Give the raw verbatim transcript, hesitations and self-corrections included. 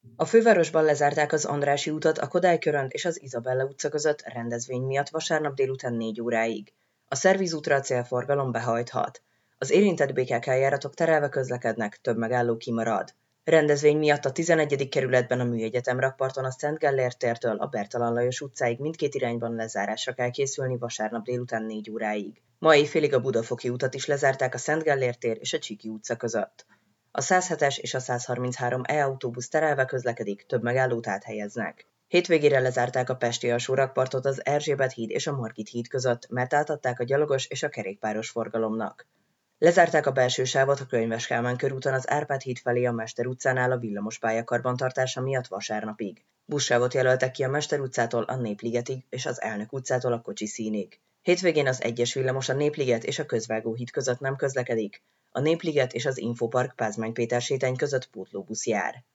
A fővárosban lezárták az Andrássy utat a Kodály Körönt és az Izabella utca között rendezvény miatt vasárnap délután négy óráig. A Szerviz útra a célforgalom behajthat. Az érintett bé ká ká járatok terelve közlekednek, több megálló kimarad. Rendezvény miatt a tizenegyedik kerületben a Műegyetem rakparton a Szent Gellért tértől a Bertalan Lajos utcáig mindkét irányban lezárásra kell készülni vasárnap délután négy óráig. Ma éjfélig a Budafoki utat is lezárták a Szent Gellért tér és a Csiki utca között. A száz hetes és a száz harminchárom E autóbusz terelve közlekedik, több megállót áthelyeznek. Hétvégére lezárták a pesti alsórakpartot az Erzsébet híd és a Margit híd között, mert átadták a gyalogos és a kerékpáros forgalomnak. Lezárták a belső sávot a Könyves Kálmán körúton az Árpád híd felé a Mester utcánál a villamospálya karbantartása miatt vasárnapig. Buszsávot jelöltek ki a Mester utcától a Népligetig és az Elnök utcától a Kocsiszínig. Hétvégén az egyes villamos a Népliget és a Közvágó híd között nem közlekedik. A Népliget és az Infopark Pázmány Péter sétány között pótlóbusz jár.